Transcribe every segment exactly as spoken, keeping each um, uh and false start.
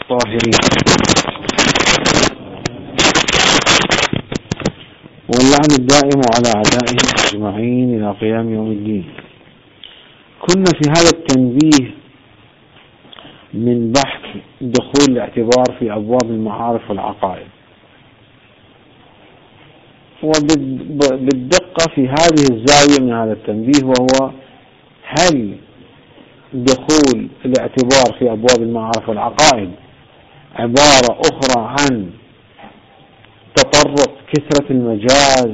الطاهرين واللعن الدائم على أعدائهم أجمعين إلى قيام يوم الدين. كنا في هذا التنبيه من بحث دخول الاعتبار في أبواب المعارف والعقائد، وبالدقة في هذه الزاوية من هذا التنبيه، وهو هل دخول الاعتبار في أبواب المعارف والعقائد عبارة أخرى عن تطرق كثرة المجاز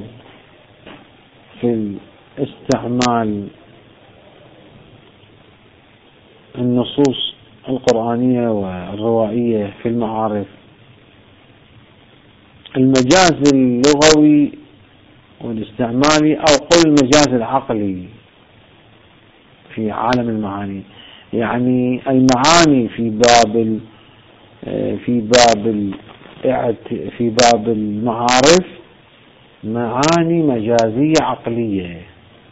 في استعمال النصوص القرآنية والروائية في المعارف، المجاز اللغوي والاستعمالي، أو قل المجاز العقلي في عالم المعاني؟ يعني المعاني في باب في باب في باب المعارف معاني مجازية عقلية،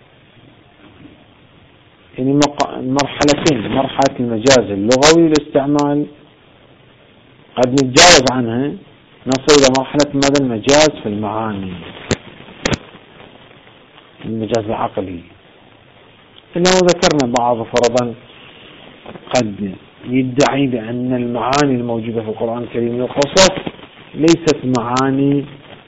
يعني مرحلتين: مرحلة المجاز اللغوي والاستعمال قد نتجاوز عنها، نصل إلى مرحلة ماذا؟ المجاز في المعاني، المجاز العقلي. إنه ذكرنا بعض فرضا قد يدعي بأن المعاني الموجودة في القرآن الكريم والقصص ليست معاني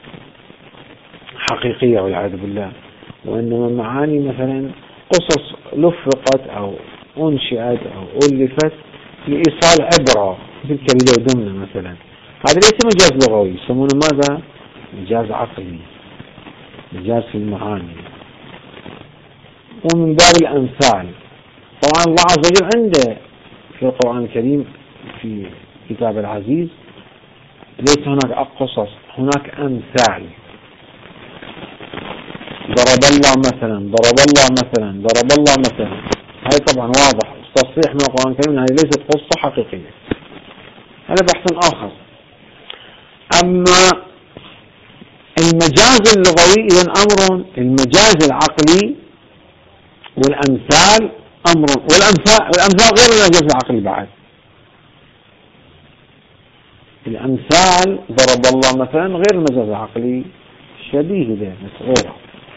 حقيقية والعياذ بالله، وإنما معاني مثلا قصص لفقت أو أنشئت أو ألفت لإيصال عبرة، مثل كبيرة ودمنة مثلا. هذا ليس مجاز لغوي، يسمونه ماذا؟ مجاز عقلي، مجاز في المعاني. ومن باب الأمثال، طبعا الله عز وجل عنده في القرآن الكريم في كتاب العزيز ليس هناك قصص، هناك أمثال. ضرب الله مثلا، ضرب الله مثلا، ضرب الله مثلا، هذا طبعا واضح تصريح من القرآن الكريم أنها ليست قصة حقيقية، هذا بحث آخر. أما المجاز اللغوي إذن أمر، المجاز العقلي والأمثال أمر، والأمثال, والأمثال غير المجاز العقلي بعد. الأمثال ضرب الله مثلا غير المجاز العقلي، شبيه له بس غيره.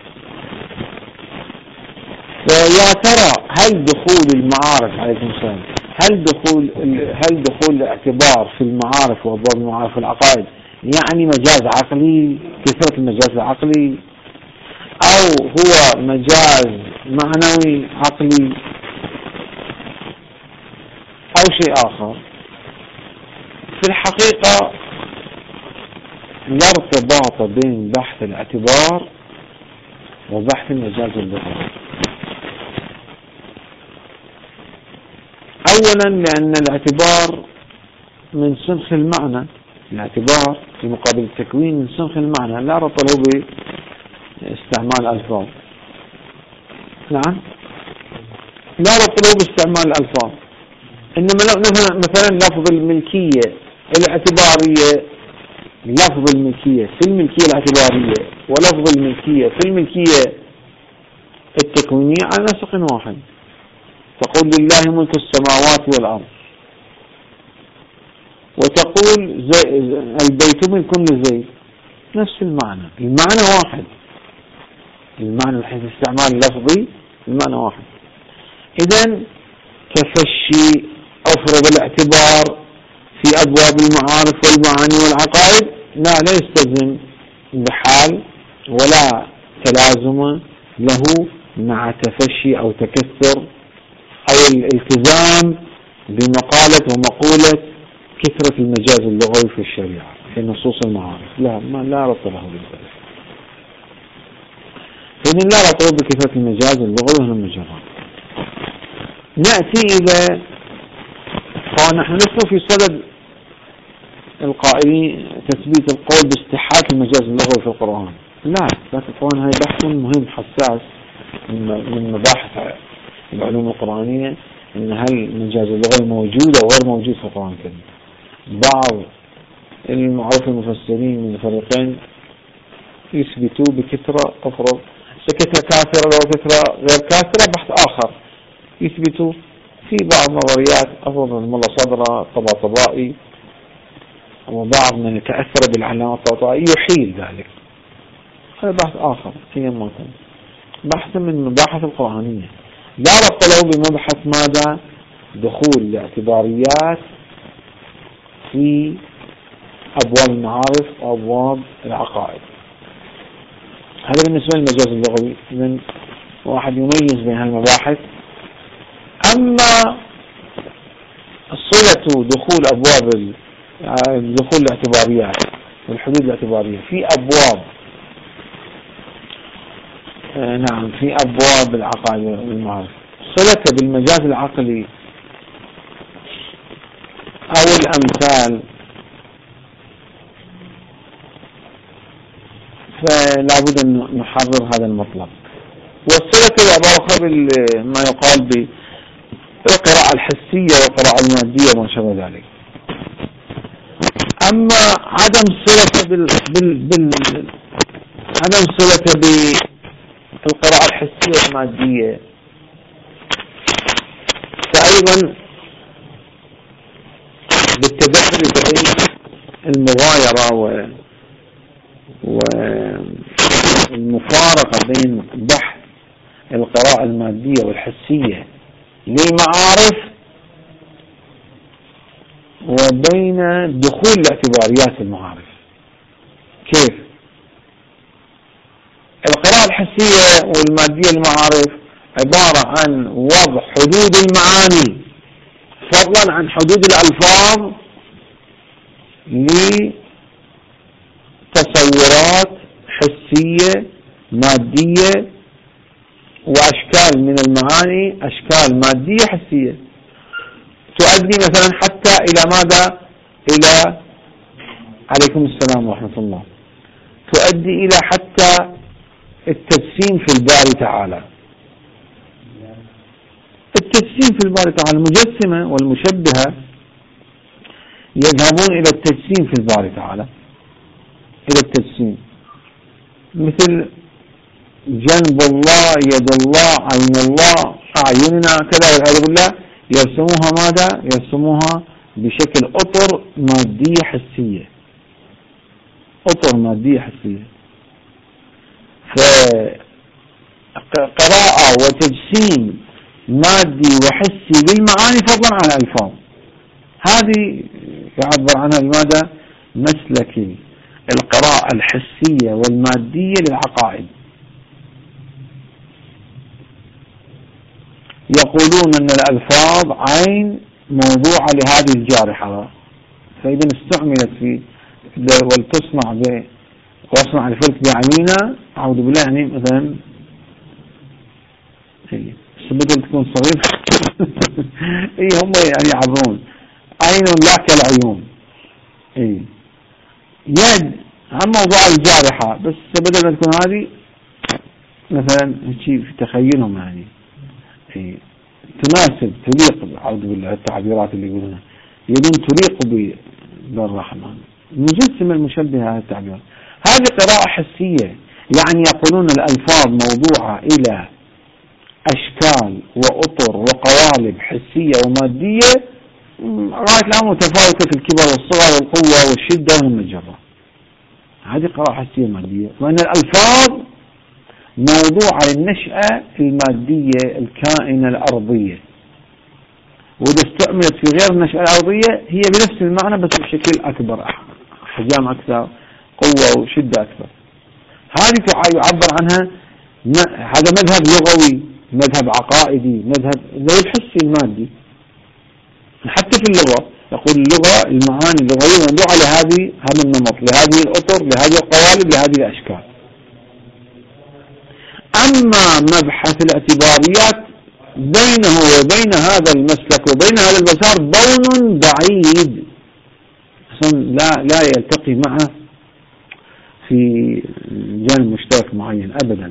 ويا ترى هل دخول المعارف عليكم السلام هل دخول هل دخول الاعتبار في المعارف وأبواب المعارف والعقائد يعني مجاز عقلي، كثرة المجاز العقلي، أو هو مجاز معنوي عقلي، أو شيء آخر؟ في الحقيقة لا ارتباط بين بحث الاعتبار وبحث المجاز اللغوي. أولا لأن الاعتبار من سنخ المعنى، الاعتبار في مقابل التكوين من سنخ المعنى، لا ربط له باستعمال الألفاظ. نعم، لا ربط له باستعمال الألفاظ. إنما مثلا لفظ الملكية الاعتبارية، لفظ الملكية في الملكية الاعتبارية ولفظ الملكية في الملكية التكوينية على نسق واحد. تقول لله ملك السماوات والأرض، وتقول البيت من كل زيت، نفس المعنى، المعنى واحد، المعنى من حيث استعمال اللفظي المعنى واحد. إذن كفشي أفرض الاعتبار في أبواب المعارف والمعاني والعقائد لا لا يستلزم بحال ولا تلازم له مع تفشي أو تكثر أو الالتزام بمقالة ومقولة كثرة المجاز اللغوي في الشريعة في نصوص المعارف. لا ما لا ربط له بذلك. فإن لا ربط بكثرة المجاز اللغوي هنا مجرد. نأتي إلى فنحن نحن في صدد القائلين تثبيت القول باستحالة المجاز اللغوي في القرآن. لا، لكن طبعا هذا بحث مهم حساس من مباحث العلوم القرآنية، إن هل المجاز اللغوي موجود أو غير موجود في القرآن الكريم. بعض المعروف المفسرين من الفريقين يثبتوا بكثرة أفرض كثرة كاثرة أو كثرة غير كاثرة، بحث آخر يثبتوا في بعض نظريات أفرض الملا صدرة طباطبائي وبعض من يتأثر بالعلامات الطباطبائية يحيل ذلك. هذا بحث آخر هي ممكن بحث من المباحث القرآنية لا ربط له بمبحث ماذا دخول الاعتباريات في أبواب المعارف وأبواب العقائد. هذا بالنسبة للمجاز اللغوي، من واحد يميز بين هالمباحث. أما صلة دخول أبواب دخول الاعتباريات والحدود الاعتبارية في أبواب نعم في أبواب العقائد والمعارف، صلة بالمجاز العقلي أو الأمثال، فلا بد أن نحرر هذا المطلب. والصلة بعبارة ما يقال بالقراءة الحسية والقراءة المادية وما شابه ذلك. أما عدم صلة بال... بال... بال... عدم صلة بالقراءة الحسية والمادية فأيضا بالتدخل بين المغايرة و والمفارقة بين بحث القراءة المادية والحسية للمعارف وبين دخول الاعتباريات المعارف. كيف؟ القراءة الحسية والمادية المعارف عبارة عن وضع حدود المعاني فضلا عن حدود الألفاظ لتصورات حسية مادية وأشكال من المعاني أشكال مادية حسية تؤدي مثلا حتى إلى ماذا؟ إلى عليكم السلام ورحمة الله، تؤدي إلى حتى التجسيم في الباري تعالى. التجسيم في الباري تعالى، المجسمة والمشبهة يذهبون إلى التجسيم في الباري تعالى، إلى التجسيم، مثل جنب الله، يد الله، عين الله، أعيننا كذا والعياذ بالله، يرسموها ماذا؟ يرسموها بشكل أطر مادية حسية، أطر مادية حسية. فقراءة وتجسيم مادي وحسي للمعاني فضلا عن الألفاظ، هذه يعبر عنها بماذا؟ مسلك القراءة الحسية والمادية للعقائد. يقولون أن الألفاظ عين موضوعة لهذه الجارحة، فإذا استعملت في ولتصنع ب واصنع الفلك بعيننا أعوذ بالله، يعني مثلا بس بدل تكون صغير اي هم يعني يعبرون عين لا كالعيون، اي يد هم موضوع الجارحة، بس بدل ما تكون هذه مثلا شيء في تخيلهم يعني اي تناسب تليق أعوذ بالله التعبيرات اللي يقولونها، يدين تليق بالرحمن، مجسمة المشبهة هذه التعبيرات. هذه قراءة حسية، يعني يقولون الألفاظ موضوعة إلى أشكال وأطر وقوالب حسية ومادية غاية لا متفاوتة في الكبر والصغر والقوة والشدة والمجرة. هذه قراءة حسية مادية، وأن الألفاظ موضوعة للنشأة المادية الكائنة الأرضية، وإذا استعملت في غير النشأة الأرضية هي بنفس المعنى بس بشكل أكبر، حجم أكثر، قوة وشدة أكثر. هذه يعبر عنها هذا مذهب لغوي، مذهب عقائدي، مذهب زي الحسي المادي. حتى في اللغة يقول اللغة المعاني اللغوية موضوعة لهذه هذا النمط، لهذه الأطر، لهذه القوالب، لهذه الأشكال. أما مبحث الاعتباريات بينه وبين هذا المسلك وبين هذا المسار بون بعيد، لا لا يلتقي معه في جانب مشترك معين أبدا.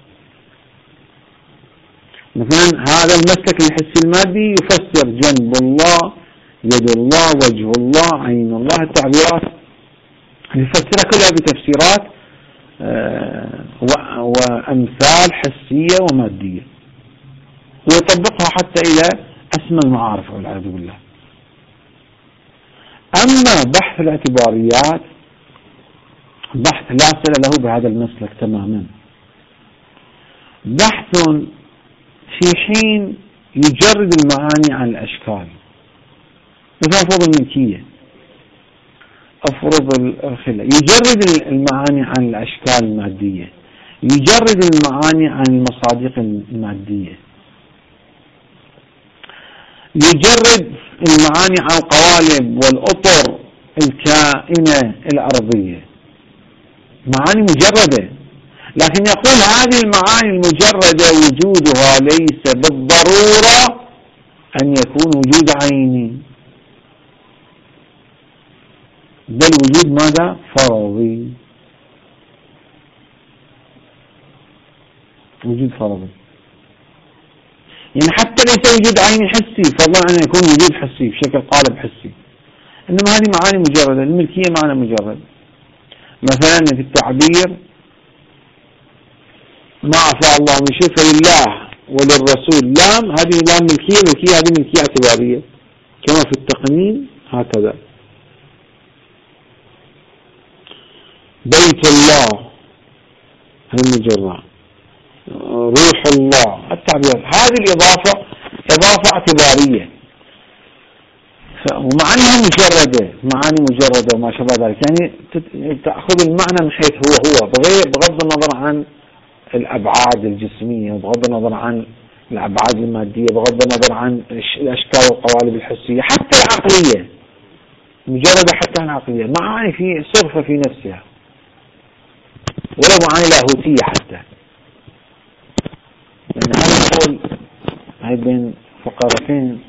مثلا هذا المسلك الحسي المادي يفسر جنب الله، يد الله، وجه الله، عين الله، التعبيرات يفسرها كلها بتفسيرات وأمثال حسية ومادية، ويطبقها حتى إلى أسمى المعارف والعياذ بالله. أما بحث الاعتباريات بحث لا صلة له بهذا المسلك تماما، بحث في حين يجرد المعاني عن الأشكال. مثلا أفرض الملكية، أفرض الخلة، يجرد المعاني عن الأشكال المادية، يجرد المعاني عن المصادق المادية، يجرد المعاني عن القوالب والأطر الكائنة الأرضية، معاني مجردة. لكن يقول هذه المعاني المجردة وجودها ليس بالضرورة أن يكون وجود عيني، بل وجود ماذا؟ فرضي، وجود فرضي. يعني حتى ليس وجود عيني حسي، فضلا عن يكون وجود حسي بشكل قالب حسي، إنما هذه معاني مجردة. الملكية معنى مجرد. مثلا في التعبير ما أعطى الله من شيء فلله وللرسول، لام هذه لام ملكية، ملكية هذه ملكية اعتبارية. كما في التقنين هكذا. بيت الله هذه مجرد، روح الله، التعبير هذه الإضافة إضافة اعتبارية، ومع أنها مجردة، معاني مجردة وما شابه ذلك. يعني تأخذ المعنى من حيث هو هو بغض النظر عن الأبعاد الجسمية، بغض النظر عن الأبعاد المادية، بغض النظر عن الأشكال والقوالب الحسية، حتى العقلية مجردة، حتى العقلية معاني في صرفة في نفسها، ولو معاني لاهوتية حتى. يعني هذا نقول هاي بين فقرتين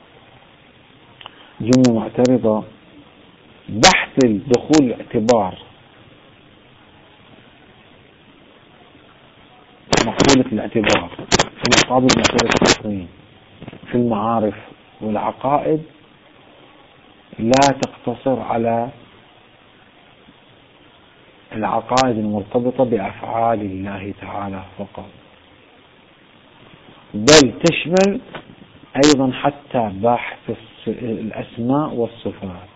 جملة معترضة. بحث الدخول الاعتبار مقولة الاعتبار في مقابل مسألة التقنين في المعارف والعقائد لا تقتصر على العقائد المرتبطة بأفعال الله تعالى فقط، بل تشمل أيضا حتى بحث الأسماء والصفات.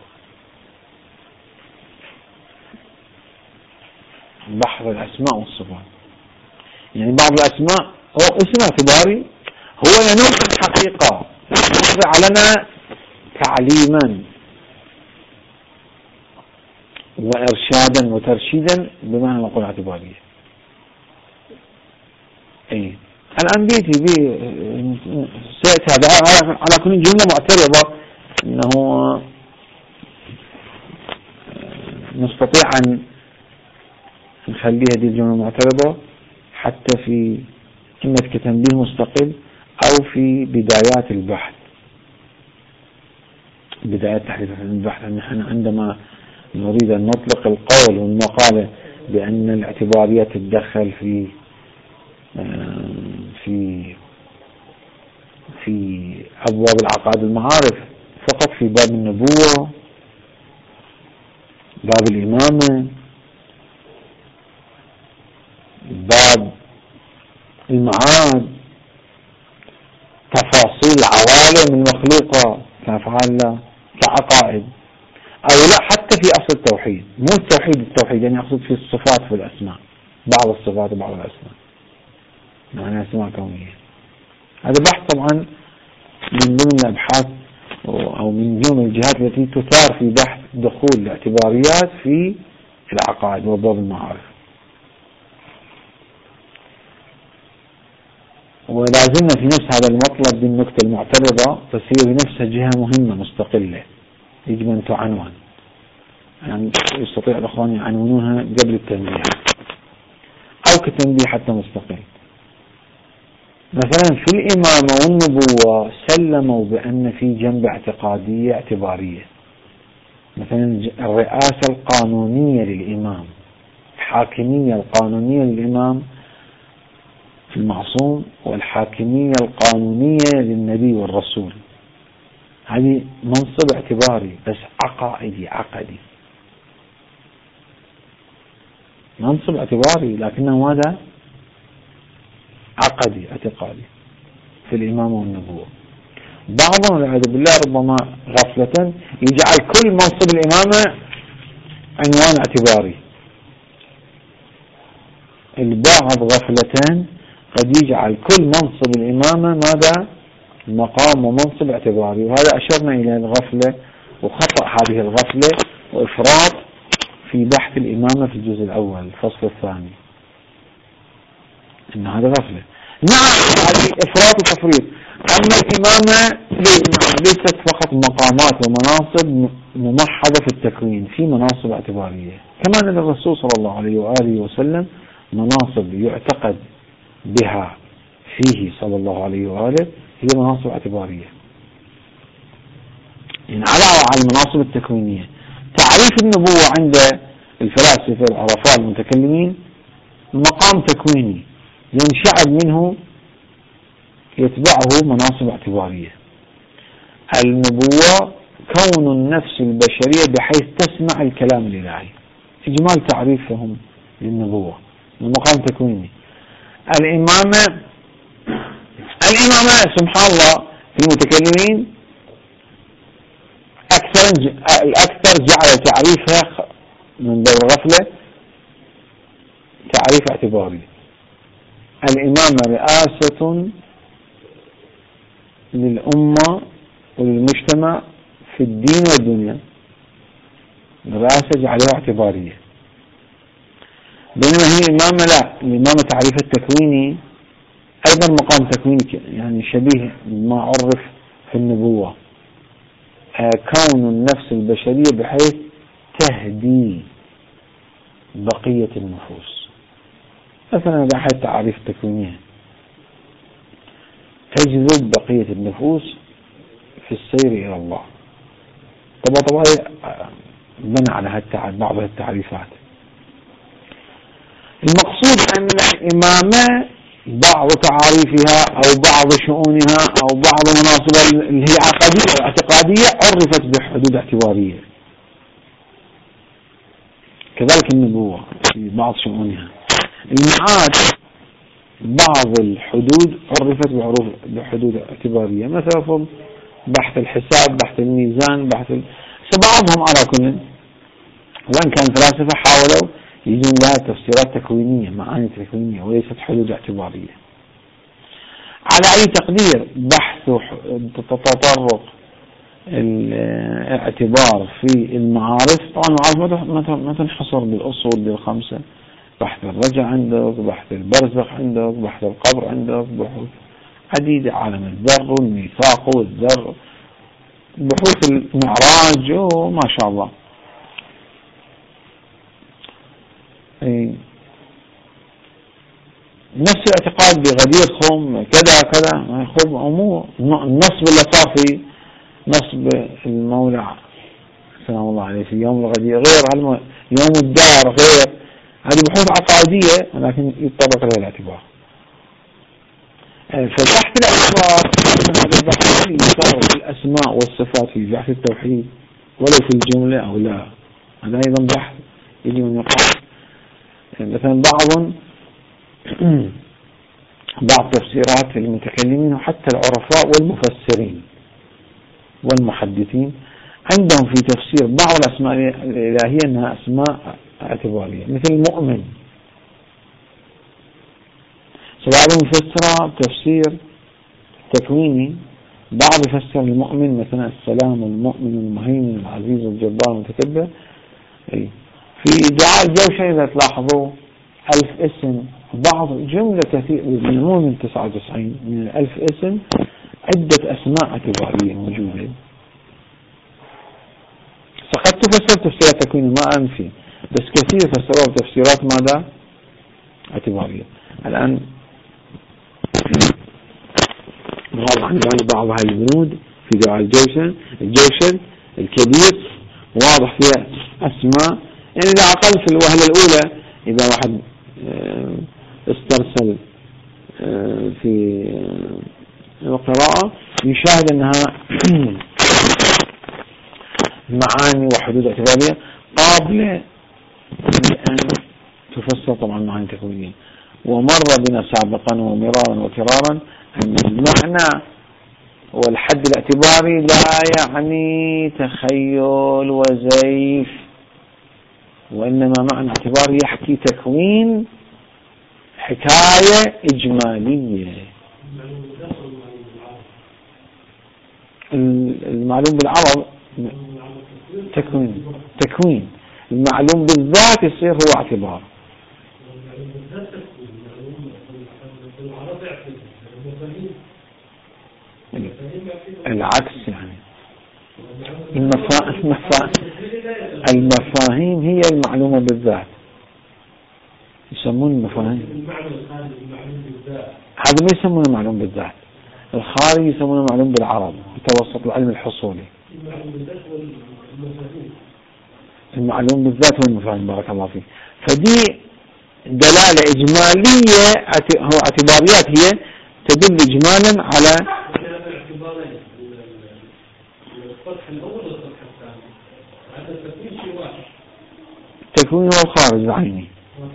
بحث الأسماء والصفات يعني بعض الأسماء هو اسم اعتباري، هو ينوح الحقيقة، يخضع لنا تعليما وإرشادا وترشيدا بمعنى نقول اعتبارية. أي الآن بيتي بي سيأتي هذا على كل جملة معترضة أنه نستطيع أن نخلي هذه الجملة المعترضة حتى في إما كتنبيه مستقل أو في بدايات البحث، بدايات تحديث البحث. نحن عندما نريد أن نطلق القول والمقالة بأن الاعتبارية تتدخل في في في أبواب العقائد المعارف فقط في باب النبوة، باب الإمامة، باب المعاد، تفاصيل العوالم المخلوقة كأفعال الله كعقائد، أو لا حتى في أصل التوحيد، مو التوحيد التوحيد يعني أقصد في الصفات في الأسماء، بعض الصفات وبعض الأسماء معنى أسماء كونية. هذا بحث طبعا من ضمن الأبحاث أو من ضمن الجهات التي تثار في بحث دخول الاعتباريات في العقائد وباب المعارف. ولازلنا في نفس هذا المطلب بالنكتة المعترضة، بس هي بنفسها جهة مهمة مستقلة يجب أن تعنون، يعني يستطيع الأخوان يعنونها قبل التنبيه أو كتنبيه حتى مستقل. مثلا في الإمامة والنبوة سلموا بأن في جنب اعتقادية اعتبارية، مثلا الرئاسة القانونية للإمام، الحاكمية القانونية للإمام في المعصوم، والحاكمية القانونية للنبي والرسول، هذه منصب اعتباري بس عقائدي عقدي، منصب اعتباري لكنه ماذا؟ عقدي اعتقادي في الإمامة والنبوة. بعضهم والعياذ بالله ربما غفلة يجعل كل منصب الإمامة عنوان اعتباري. البعض غفلتان قد يجعل كل منصب الإمامة ماذا؟ مقام ومنصب اعتباري، وهذا أشرنا إلى الغفلة وخطأ هذه الغفلة وإفراط في بحث الإمامة في الجزء الأول الفصل الثاني، إن هذا غفلة. نعم هذه إفراط وتفريط. أما الإمامة ليست فقط مقامات ومناصب ممحضة في التكوين، في مناصب اعتبارية كما أن الرسول صلى الله عليه وآله وسلم مناصب يعتقد بها فيه صلى الله عليه وآله هي مناصب اعتبارية، يعني علاوة على المناصب التكوينية. تعريف النبوة عند الفلاسفة العرفاء المتكلمين مقام تكويني ينشأ منه يتبعه مناصب اعتبارية. النبوة كون النفس البشرية بحيث تسمع الكلام الإلهي، إجمال تعريفهم للنبوة المقام تكويني. الإمامة الإمامة سبحان الله في المتكلمين أكثر الأكثر جعل تعريفها من باب الغفلة تعريف اعتباري. الإمامة رئاسة للأمة وللمجتمع في الدين والدنيا، الرئاسة جعلها اعتبارية. بينما هي الإمامة لا، الإمامة تعريف التكويني أيضا مقام تكويني، يعني شبيه ما عرف في النبوة، كون النفس البشرية بحيث تهدي بقية النفوس. مثلا هذا أحد تعريف التكوينية، تجذب بقية النفوس في السير إلى الله. طبعا طبعا بنى على بعض التعريفات. المقصود أن الإمامة بعض تعاريفها أو بعض شؤونها أو بعض مناصبها اللي هي عقدية واعتقادية عرفت بحدود اعتبارية، كذلك النبوة في بعض شؤونها. المعاد بعض الحدود عرفت بحدود اعتبارية، مثلا بحث الحساب، بحث الميزان، بحث ال... بعضهم على كل، وإن كان الفلاسفة حاولوا يجون لها تفسيرات تكوينية، معاني تكوينية وليست حدود اعتبارية. على أي تقدير بحث تتطرق الاعتبار في المعارف، طبعا المعارف ما تنحصر بالأصول بالخمسة، بحث الرجع عندك، بحث البرزخ عندك، بحث القبر عندك، بحوث عديدة، عالم الذر والميثاق والذر، بحوث المعراج وما شاء الله. نفس الاعتقاد بغدير خم كذا كذا خم أمور، النصب اللي صار في نصب المولع سلام الله عليه في يوم الغدير غير يوم الدار غير، هذه بحوث عقائدية ولكن يتطرق لها الاعتبار. فبحث الاعتبار هذا البحث يصار في الأسماء والصفات في بحث التوحيد ولو في الجملة أو لا، هذا أيضا بحث يجي من يقع. مثلا بعض بعض تفسيرات المتكلمين وحتى العرفاء والمفسرين والمحدثين عندهم في تفسير بعض الأسماء الإلهية أنها أسماء اعتبارية، مثل المؤمن. بعضهم يفسرها بتفسير تكويني، بعض يفسر المؤمن مثلا السلام المؤمن المهيمن العزيز الجبار المتكبر. في دعاء الجوشن إذا تلاحظوا ألف اسم، بعض جملة كثير مو من تسعة وتسعين من الألف اسم عدة أسماء اعتبارية موجودة. فقد تفسر تفسيرات تكوينية ما أنفي، بس كثير فسروا تفسيرات ماذا؟ اعتبارية. الآن واضح عندنا بعض هاي البنود في دعاء الجوشن الجوشن الكبير واضح فيها أسماء، يعني إذا أقل في الوهلة الأولى إذا واحد استرسل في القراءة يشاهد أنها معاني وحدود اعتبارية قابلة لأن تفسر طبعا معاني تكوينية. ومر بنا سابقا ومرارا وكرارا أن المعنى والحد الاعتباري لا يعني تخيل وزيف، وإنما معنى اعتباري يحكي تكوين حكاية إجمالية. المعلوم بالعرب تكوين تكوين المعلوم بالذات يصير هو اعتبار. العكس يعني المفاهيم المفاهيم هي المعلومة بالذات، يسمون المفاهيم هذا ما يسمونه معلوم بالذات. الخارج يسمونه معلوم بالعرب بتوسط العلم الحصولي. المعلوم بالذات هو المفاهيم. بارك الله فيك. فدي دلالة إجمالية، هو اعتباريات هي تدل إجمالا على تكوين الخارج العيني.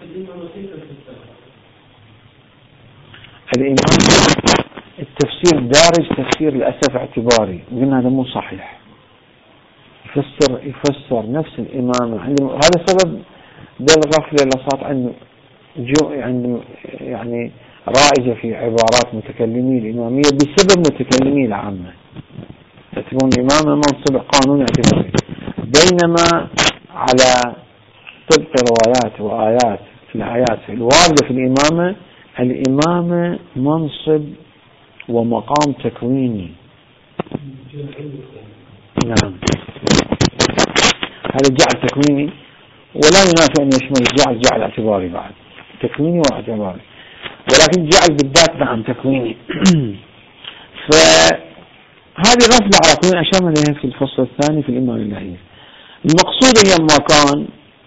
الإمام التفسير دارج تفسير للأسف اعتباري، قلنا هذا مو صحيح. يفسر يفسر نفس الإمام عنده، هذا سبب ده الغفلة اللي صارت عنه جو يعني يعني رائجة في عبارات متكلمي الإمامية بسبب متكلمي العامة، يعتبرون الإمامة منصب قانوني اعتباري، بينما على طبق روايات وآيات في الآيات الواردة في الإمامة، الإمامة منصب ومقام تكويني. نعم، هذا جعل تكويني ولا ينافع أن يشمل جعل جعل اعتباري بعد، تكويني واعتباري، ولكن جعل بالذات نعم تكويني. فهذه غفلة على كل أشار لها في الفصل الثاني في الإمام اللهي. المقصود هي ما كان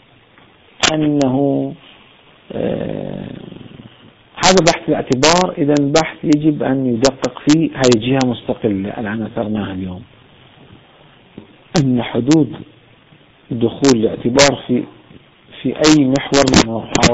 أنه آه هذا بحث الاعتبار. إذا البحث يجب أن يدقق فيه هاي جهة مستقلة الآن ذكرناها اليوم، أن حدود دخول الاعتبار في في أي محور من محاور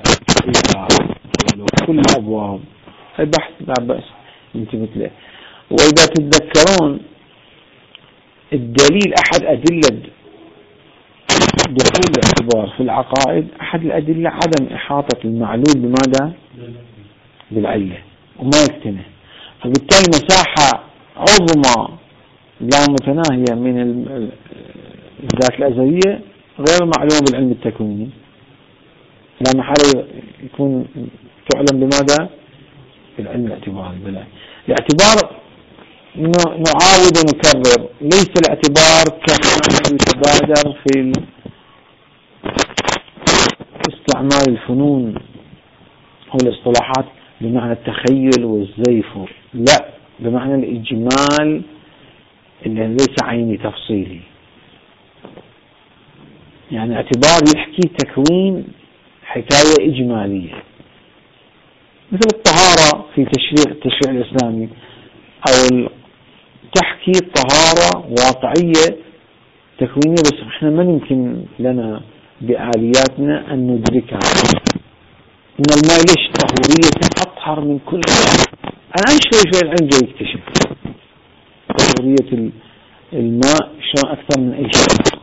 كل الأبواب البحث لا بأس انتبه له. وإذا تتذكرون الدليل أحد أدلة دخول الاعتبار في العقائد، أحد الأدلة عدم إحاطة المعلول بماذا؟ بالعلة وما يكتنه، فبالتالي مساحة عظمى لا متناهية من الذات الأزلية غير معلومة بالعلم التكويني، لا محل يكون تعلم بماذا؟ بالعلم الاعتباري. بلا الاعتبار نعاود ونكرر، ليس الاعتبار كما يتبادر في استعمال الفنون والاصطلاحات بمعنى التخيل والزيف، لا، بمعنى الإجمال اللي ليس عيني تفصيلي. يعني اعتبار يحكي تكوين حكاية إجمالية، مثل الطهارة في تشريع التشريع الإسلامي، أو تحكي طهارة واقعية تكوينية، بس احنا ما يمكن لنا بآلياتنا أن ندركها. إن الماء ليش طهورية أطهر من كل شيء. الآن شوي شوي العلم جاي يكتشف طهورية الماء شو أكثر من أي شيء آخر،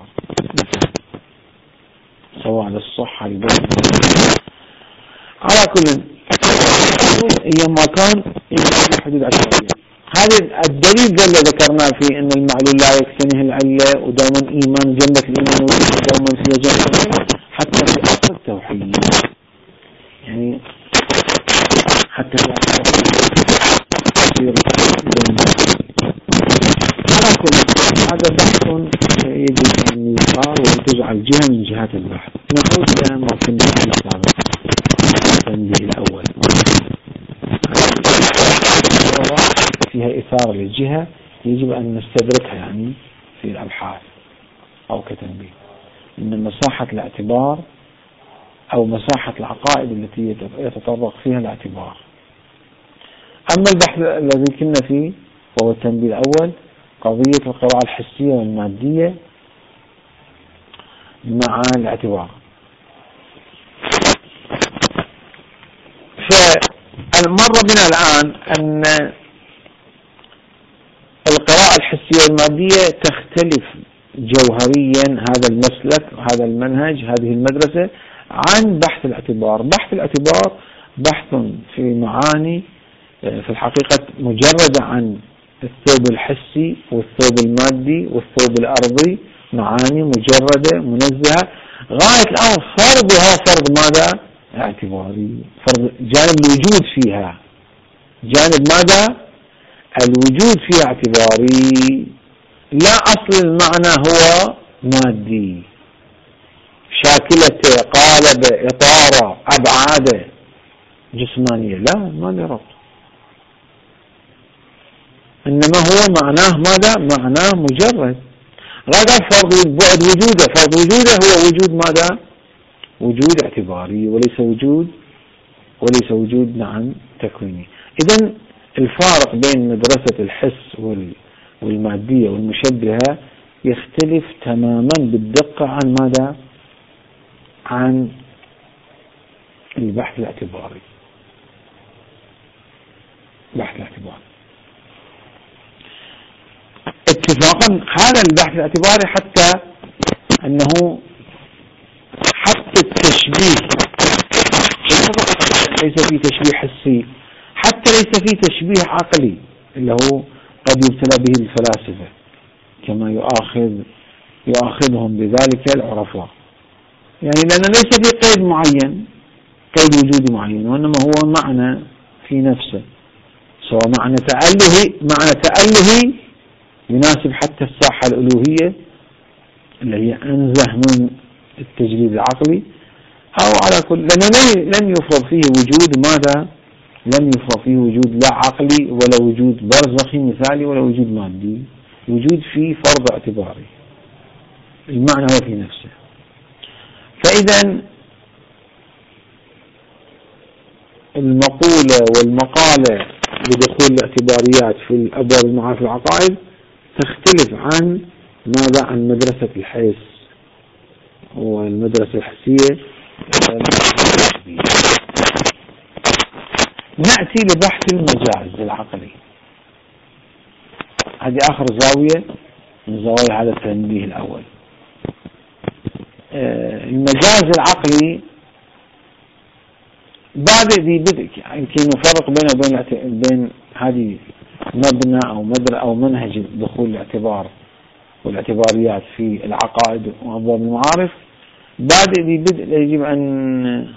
سواء للصحة للبلد. على كل هي ما كان في حدود عشرية. هذا الدليل اللي ذكرناه في أن المعلول لا يكتنه العلة، ودوما إيمان جنبك الإيمان ودوما في جنبك، حتى في أصل التوحيد، يعني حتى في أصل التوحيد. على كل هذا بحث يجب أن يقار وتجعل جهة من جهات البحث. نقول لها ما كنا في السابق التنبيه الأول فيها إثارة للجهة يجب أن نستدركها يعني في الأبحاث أو كتنبيه، إن مساحة الاعتبار أو مساحة العقائد التي يتطرق فيها الاعتبار. أما البحث الذي كنا فيه وهو التنبيه الأول، قضية القراءة الحسية والمادية مع الاعتبار. فالمرة بنا الآن أن الحسية والمادية تختلف جوهريا هذا المسلك هذا المنهج هذه المدرسة عن بحث الاعتبار. بحث الاعتبار بحث في معاني في الحقيقة مجرد عن الثوب الحسي والثوب المادي والثوب الأرضي، معاني مجردة منزهة غاية الأمر فرضها فرض ماذا؟ اعتباري، فرض جانب الوجود فيها، جانب ماذا؟ الوجود فيها اعتباري، لا أصل المعنى هو مادي، شاكلته قالب إطارة أبعاده جسمانية، لا ما له ربط، إنما هو معناه ماذا؟ معناه مجرد. غدا فرض بعد وجوده، فرض وجوده هو وجود ماذا؟ وجود اعتباري وليس وجود وليس وجود نعم تكويني. إذن الفارق بين مدرسة الحس والمادية والمشبهة يختلف تماما بالدقة عن ماذا؟ عن البحث الاعتباري. بحث الاعتباري اتفاقا هذا البحث الاعتباري حتى أنه حتى التشبيه ليس فيه تشبيه حسي، حتى ليس فيه تشبيه عقلي اللي هو قد يبتلى به الفلاسفة كما يؤاخذ يؤاخذهم بذلك العرفاء، يعني لأن ليس فيه قيد معين قيد وجودي معين، وإنما هو معنى في نفسه، سواء معنى تألهي معنى تألهي يناسب حتى الساحة الألوهية اللي هي أنزه من التجريد العقلي، أو على كل، لأنه لم يفرض فيه وجود ماذا؟ لم يفرض فيه وجود لا عقلي ولا وجود برزخي مثالي ولا وجود مادي، وجود فيه فرض اعتباري، المعنى هو في نفسه. فإذا المقولة والمقالة بدخول الاعتباريات في الأبواب المعارف العقائد تختلف عن ماذا؟ عن مدرسة الحس والمدرسة الحسية. نأتي لبحث المجاز العقلي، هذه آخر زاوية من زوايا هذا التنبيه الأول. المجاز العقلي بعد ذي بدء يمكن نفرق بينه وبين بين هذه مبنى أو مدر أو منهج دخول الاعتبار والاعتباريات في العقائد وأبواب المعارف. بعد ذي بدء يجب أن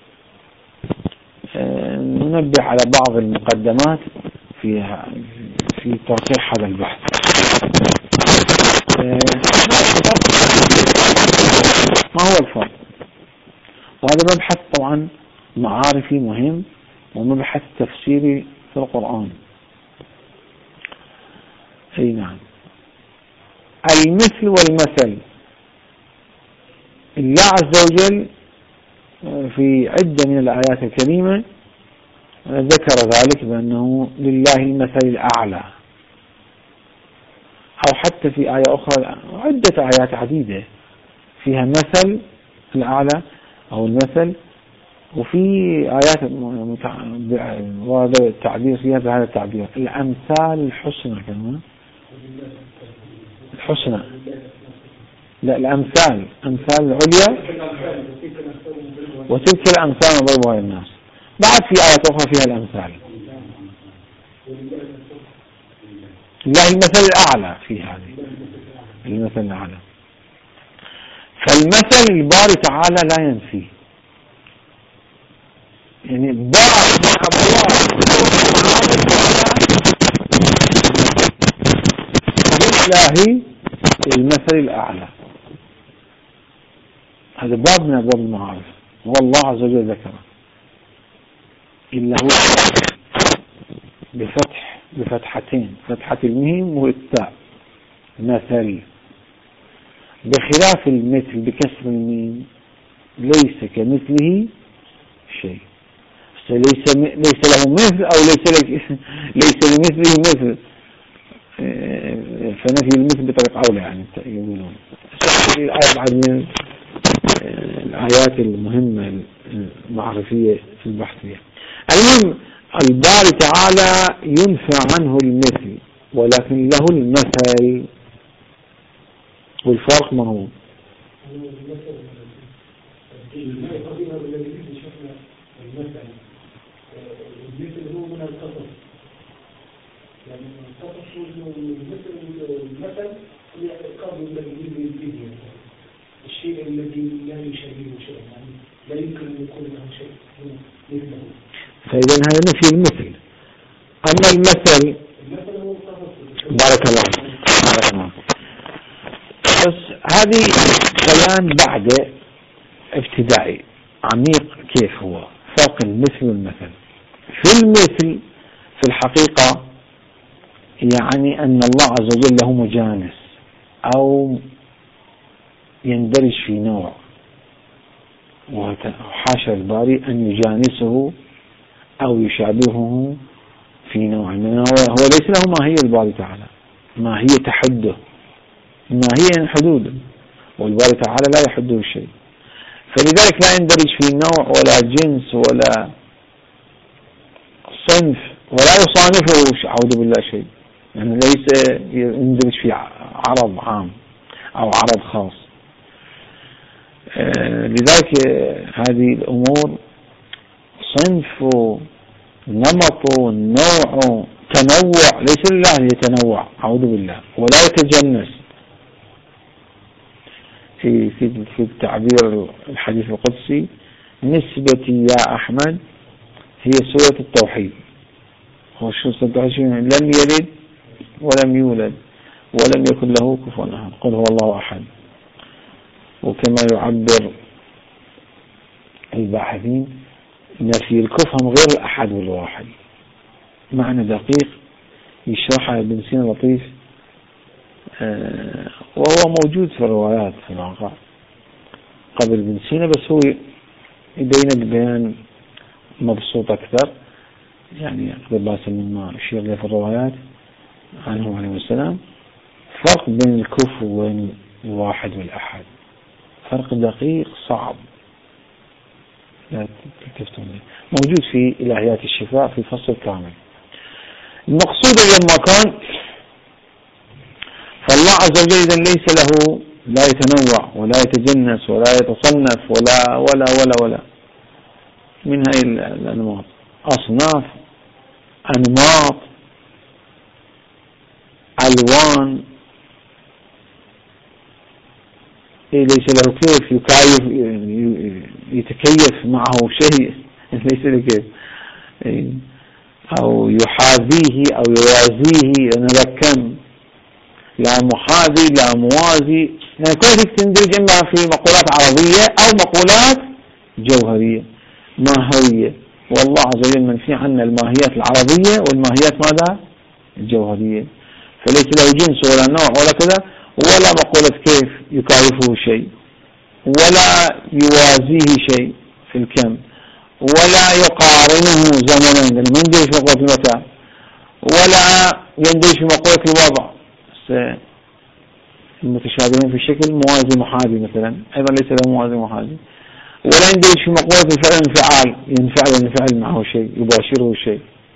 ننبه على بعض المقدمات في في تصحيح هذا البحث. ما هو الفرق؟ وهذا مبحث طبعا معارفي مهم ومبحث تفسيري في القرآن. أي نعم. المثل والمثل، الله عز وجل في عدة من الآيات الكريمة ذكر ذلك بأنه لله المثل الأعلى، أو حتى في آية أخرى عدة آيات عديدة فيها مثل الأعلى أو المثل، وفي آيات وهذا التعبير فيها بهذا التعبير الأمثال الحسنى كمان الحسنى لا الأمثال أمثال العليا وتلك الأمثال نضربها للناس. بعد في آيات أخرى فيها الأمثال الله المثل الأعلى في هذه المثل الأعلى. فالمثل الباري تعالى لا ينفي، يعني بار من أبواب الله المثل الأعلى، هذا باب من أبواب المعارف والله عز وجل ذكره، إلا هو بفتح بفتحتين، فتحة الميم والتاء مثل، بخلاف المثل بكسر الميم ليس كمثله شيء، ليس ليس له مثل أو ليس ليس لمثله مثل، فنفي المثل بطريقة أولى يعني يقولون. الآية بعد من الآيات المهمة المعرفية في البحث فيها. المهم الباري تعالى ينفى عنه المثل ولكن له المثل، والفرق ما هو؟ المثل هو من القصص، يعني القصص المثل المثل هي القابل الذي يجيبه الشيء الذي لا يشابهه شيء، يعني لا يمكن أن يكون له شيء مثله. فإذا هذا نفي المثل. أما المثل المثل هو القصص. بارك الله بارك الله. بس هذه كلام بعد ابتدائي عميق. كيف هو فرق المثل والمثل؟ في المثل في الحقيقة يعني أن الله عز وجل له مجانس أو يندرج في نوع، وحاشا الباري أن يجانسه أو يشابهه في نوع. هو ليس له ماهية الباري تعالى، ماهية تحده، ماهية حدود، والباري تعالى لا يحده شيء، فلذلك لا يندرج في نوع ولا جنس ولا صنف ولا يصانفه أعوذ بالله شيء، يعني ليس يندرج في عرض عام أو عرض خاص. آه لذلك هذه الأمور صنف ونمط ونوع تنوع، ليس لله يتنوع أعوذ بالله، ولا يتجنس. في في في التعبير الحديث القدسي نسبتي يا أحمد هي سورة التوحيد. هو شو سورة التوحيد؟ لم يلد ولم يولد ولم يكن له كفوا أحد، قل هو الله أحد. وكما يعبر الباحثين نفي الكفهم غير الأحد والواحد، معنى دقيق يشرحها ابن سينا لطيف، آه وهو موجود في الروايات في الواقع قبل ابن سينا، بس هو يبين ببيان مبسوط أكثر، يعني اقتباسا مما أشير له في الروايات عنه عليه السلام. فرق بين الكفر وبين الواحد والأحد فرق دقيق صعب، لا تلتفتون له، موجود في إلهيات الشفاء في فصل كامل. المقصود لما كان فالله عز وجل إذن ليس له لا يتنوع ولا يتجنس ولا يتصنف ولا ولا ولا ولا من هاي الأنماط، أصناف أنماط ألوان، ليس له كيف يكيف يتكيف معه شيء، ليس له كيف أو يحاذيه أو يوازيه، أنا لكم لا محاذي لا موازي، يعني كيف تندرج إما في مقولات عربية أو مقولات جوهرية ماهوية، والله عز وجل منفي عنا الماهيات العربية والماهيات ماذا؟ الجوهرية، فليس له جنس ولا نوع ولا كذا، ولا مقولة كيف يكايفه شيء ولا يوازيه شيء في الكم ولا يقارنه زمنا، يعني ما يندرج في مقولة المتى ولا يندرج في مقولة الوضع، المتشابهين في الشكل موازي محاذي مثلا أيضا ليس له موازي محاذي، ولا يندرج في مقولة الفعل انفعال، ينفعل ينفعل معه شيء يباشره شيء،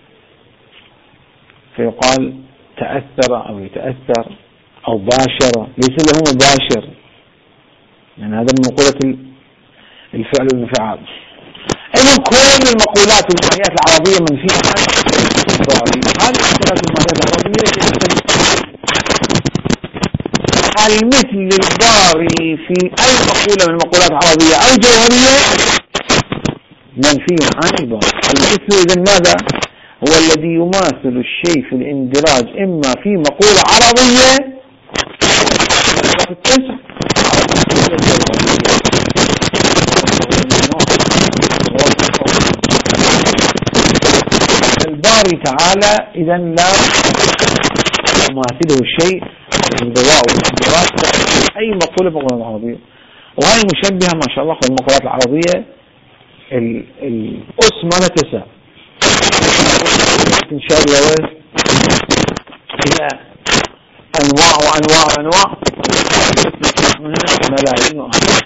فيقال تأثر أو يتأثر أو باشر، ليس له مباشر، يعني هذا من مقولة الفعل والانفعال. إذن كل المقولات والماهيات العربية منفية عن الباري. هذه المقولات والماهيات العربية المثل للباري في أي مقولة من المقولات العربية أو جوهرية منفي عن الباري. المثل إذن ماذا؟ هو الذي يماثل الشيء في الاندراج إما في مقولة عربية في التسع الباري تعالى إذن لا يماثله الشيء في الانضواء والاندراج في أي مقولة مقولة عربية. وهي مشبهة ما شاء الله في المقولات العربية الأسمى تسع تنشاب لوز إلى أنواع وأنواع وأنواع ملايين وأنواع،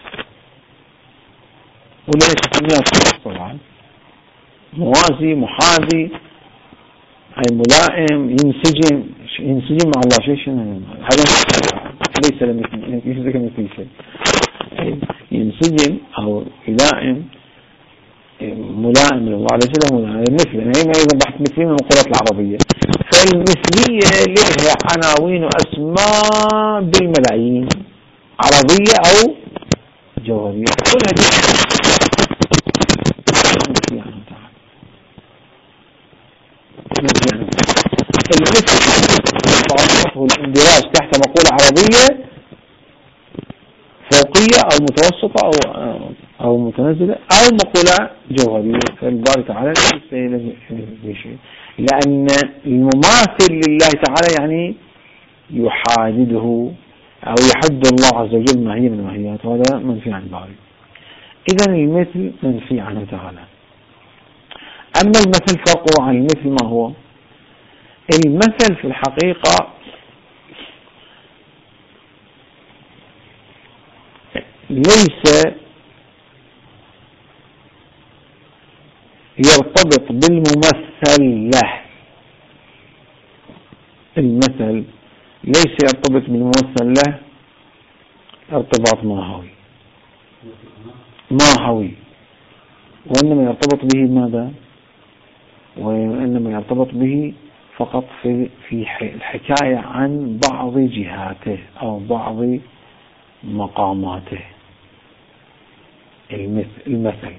وليس تسميات طبعا موازي محاذي أي ملائم ينسجم ينسجم مع الله شيء شنو هذا ليس ليس كمثل شيء ينسجم أو يلائم ملائم لله ليس له ملائم مثل هي ما إذا بحث مثلية من القرآن العربية. فالمثلية لها عناوين وأسماء بالملايين عربية أو جوهرية كل هذه المثل الاندراج تحت مقولة عربية فوقية أو متوسطة أو أو متنزلة أو مقولة جوهرية. فالباري تعالى ليس شيء لأن المماثل لله تعالى يعني يحادده أو يحد الله عز وجل ما هي من الماهيات وهذا منفي عن الباري. إذن المثل منفي عنه تعالى. أما المثل فرقه عن المثل ما هو؟ المثل في الحقيقة ليس يرتبط بالممثل له. المثل ليس يرتبط بالممثل له ارتباط ماهوي ماهوي وإنما يرتبط به ماذا؟ وإنما يرتبط به فقط في في الحكاية عن بعض جهاته أو بعض مقاماته. المثل, المثل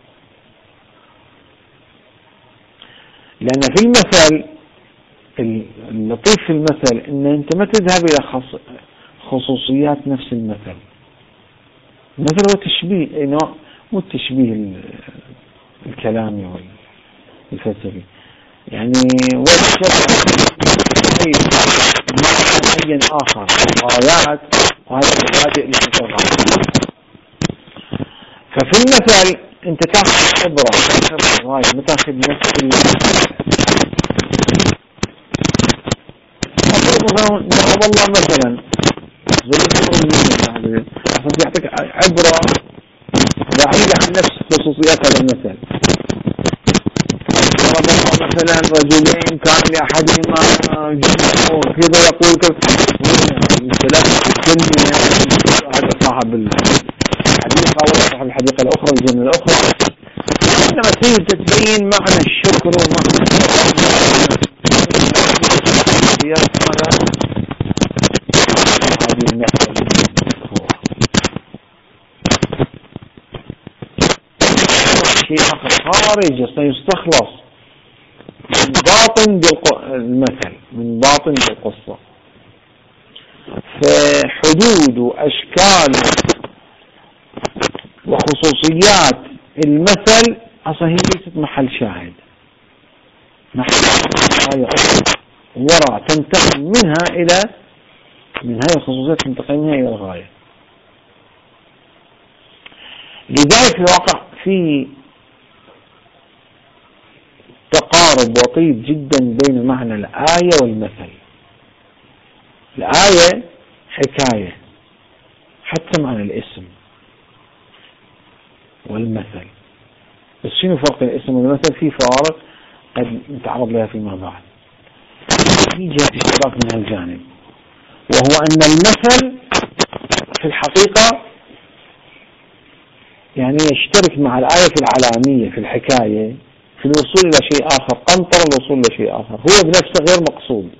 لأن في المثل اللطيف في المثل إن أنت ما تذهب إلى خصوصيات نفس المثل. المثل هو تشبيه إنه مو التشبيه الكلامي والفلسفي يعني والشبه أي معين آخر غايات وهذا الغاية اللي تتغير. ففي المثل أنت تأخذ عبرة تأخذ غاية ما تأخذ نفس أقول والله مثلا عشان يعطيك عبرة بعيدة عن نفس خصوصيات هذا المثل. مثلا رجلين كان لأحدهما جمع كذا يقول ثلاثة كلمة هذا صاحب الحديقة ولا صاحب الحديقة الأخرى الجنة الأخرى. إنما تريد تبين معنى الشكر ومعنى هذه المثل شيء آخر خارج سيستخلص من باطن المثل من باطن القصة. فحدود وأشكال وخصوصيات المثل أصلا هي ليست محل شاهد محل آية أخرى وراء تنتقل منها إلى من هذه الخصوصيات تنتقل منها إلى الغاية. لذلك في الواقع في تقارب وطيد جدا بين معنى الآية والمثل. الآية حكاية حتى معنى الاسم والمثل. بس شنو فرق الاسم والمثل؟ في فوارق قد نتعرض لها فيما بعد. في جهة اشتراك من هالجانب وهو أن المثل في الحقيقة يعني يشترك مع الآية في العلامية في الحكاية في الوصول إلى شيء آخر قنطر الوصول إلى شيء آخر. هو بنفسه غير مقصود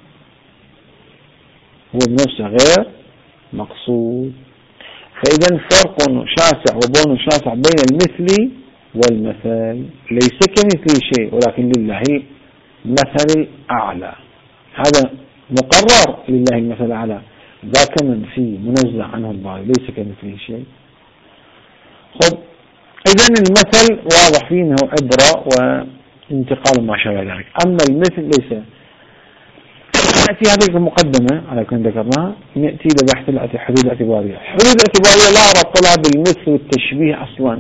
هو بنفسه غير مقصود. فإذا فرق شاسع وبون شاسع بين المثل والمثل. ليس كمثل شيء ولكن لله مثل أعلى. هذا مقرر لله المثل الأعلى ذاك من فيه منزع عنه الباري ليس كمثل شيء. خب إذن المثل واضح فيه أنه عبرة وانتقال ما شابه ذلك. أما المثل ليس. نأتي هذه المقدمة على كن ذكرناها نأتي لبحث الحدود الاعتبارية. الحدود الاعتبارية لا ربط لها بالمثل والتشبيه أصلا.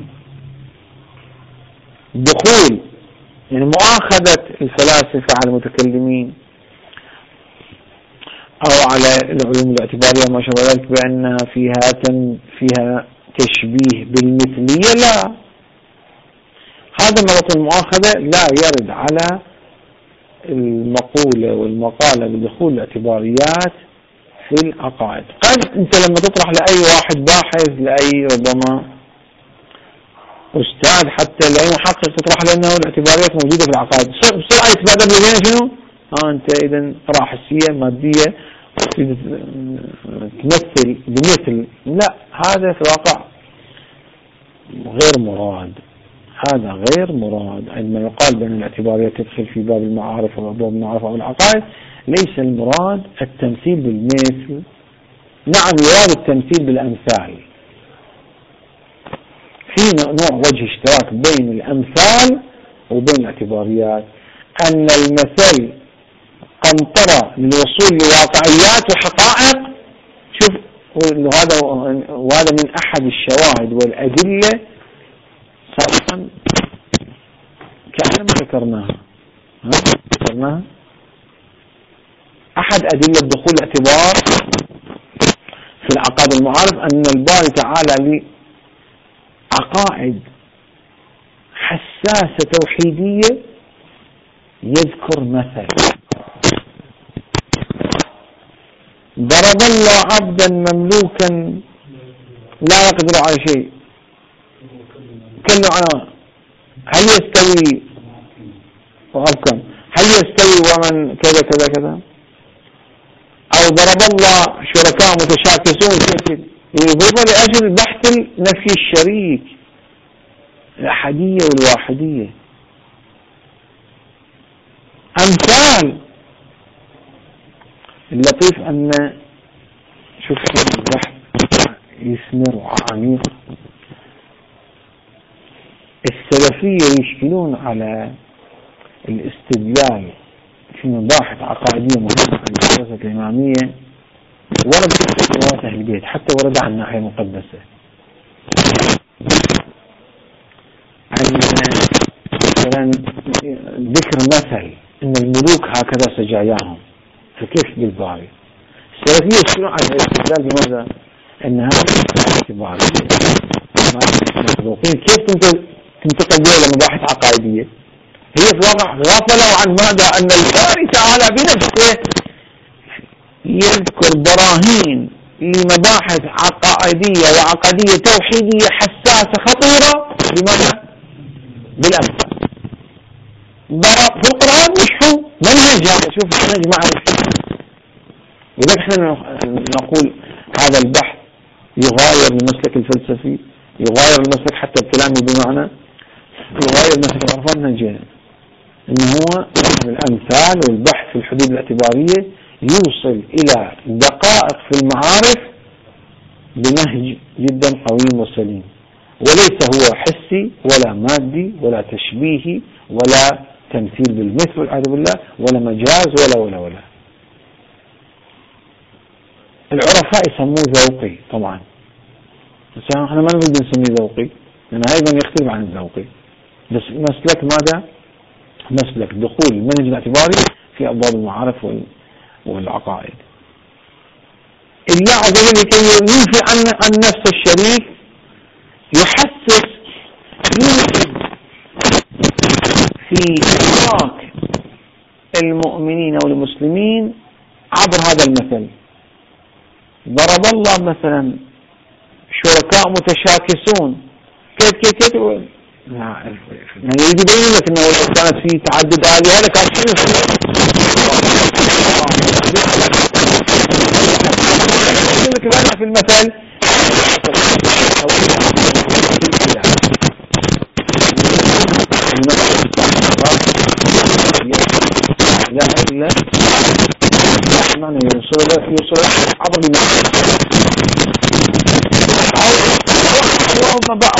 دخول يعني مؤاخذة الفلاسفة على المتكلمين أو على العلوم الاعتبارية ما شابه ذلك بأنها فيها تن فيها تشبيه بالمثلية. لا هذا مرة المؤاخذة لا يرد على المقولة المقولة والمقالة بدخول الاعتباريات في العقائد. قد أنت لما تطرح لأي واحد باحث، لأي ربما أستاذ، حتى لأي محقق، تطرح لأنه الاعتباريات موجودة في العقائد، بسرعة يتبادر لدينا شنو؟ آه أنت إذن ترى حسية مادية تمثل بمثل. لا، هذا في الواقع غير مراد، هذا غير مراد. عندما يقال بأن الاعتباريات تدخل في باب المعارف أو باب المعارف أو العقائد، ليس المراد التمثيل بالمثل. نعم يراد التمثيل بالأمثال، في نوع وجه اشتراك بين الأمثال وبين الاعتباريات، أن المثل قنطرة للوصول لواقعيات وحقائق. شوف، وهذا وهذا من أحد الشواهد والأدلة صراحة كأنما ذكرناها ذكرناها أحد أدلة دخول الاعتبار في العقائد المعارف أن الباري تعالى لعقائد حساسة توحيدية يذكر مثل: ضرب الله عبدا مملوكا لا يقدر على شيء كله على هل يستوي وأبكم هل يستوي ومن كذا كذا كذا، أو ضرب الله شركاء متشاكسون يضرب لأجل بحث نفي الشريك، الأحدية والواحدية. أمثال. اللطيف أن شوف البحث يثمر وعميق. السلفية يشكلون على الاستدلال في مباحث عقائدية مهمة عن الدراسة الإمامية، ورد روايات أهل البيت، حتى ورد عن الناحية المقدسة، عن مثلا ذكر مثل إن الملوك هكذا سجاياهم، فكيف بالباري؟ السلفية يشكلون على الاستدلال بماذا؟ أن هذا اعتبارية. كيف تنتقل بها إلى مباحث عقائدية؟ هي في الواقع غفلوا عن ماذا؟ أن الباري تعالى بنفسه يذكر براهين لمباحث عقائدية وعقدية توحيدية حساسة خطيرة بماذا؟ بالأمثال. في القرآن مش هو منهج، هذا شوف منهج معرفي. وذلك احنا نقول هذا البحث يغاير المسلك الفلسفي، يغاير المسلك حتى الكلامي بمعنى، يغاير المسلك العرفان نجين، إنه هو الأمثال والبحث في الحدود الاعتبارية يوصل إلى دقائق في المعارف بنهج جدا قوي وسليم، وليس هو حسي ولا مادي ولا تشبيهي ولا تمثيل بالمثل والعياذ بالله ولا مجاز ولا ولا ولا. العرفاء يسموه ذوقي طبعا، بس احنا ما نريد نسميه ذوقي لأنه أيضا يختلف عن الذوقي، بس مسلك ماذا؟ مسلك دخول المنهج الاعتباري في أبواب المعارف والعقائد. الله عز وجل لكي ينفي عن نفس الشريك يحسس في إدراك المؤمنين أو المسلمين عبر هذا المثل. ضرب الله مثلا شركاء متشاكسون كيف كيف كيف يعني يريد يبين لك انه لو كانت في تعدد آلهة لكان شنو في المثل لا إلا معنى يوصل يوصل عبر المثل أو بعض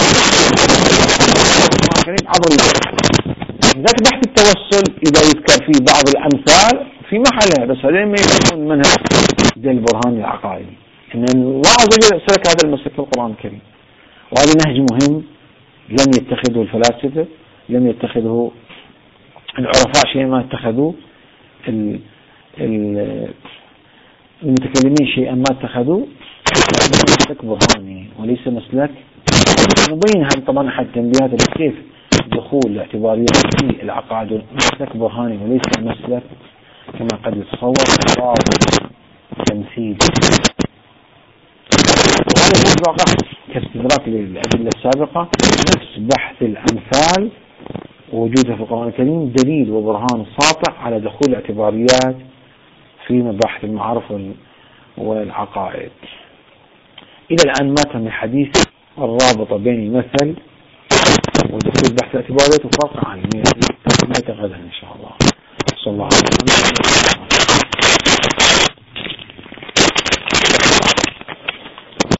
عبر المثل. ذاك بحث التوسل إذا يذكر فيه بعض الأمثال في محلها، بس هذين ما يكون منها دين البرهان العقائدي إن الله عز وجل سلك هذا المسلك في القرآن الكريم، وهذا نهج مهم لم يتخذه الفلاسفة، لم يتخذه العرفاء، شيء ما اتخذوه المتكلمين، شيئا ما اتخذوه مسلك برهاني وليس مسلك. نبين هذا طبعا أحد تنبيهات كيف دخول الاعتباريات في العقائد والمسلك برهاني وليس مسلك كما قد يتصور إقرار تمثيل. وهذا هو الواقع كاستدراك للأدلة السابقة، نفس بحث الأمثال ووجودها في القرآن الكريم دليل وبرهان ساطع على دخول الاعتباريات في مباحث المعارف والعقائد. إلى الآن ما تم حديث الرابطة بين المثل ودخول بحث الاعتبارات وفرق عن المية غدا إن شاء الله. صلى الله عليه وسلم.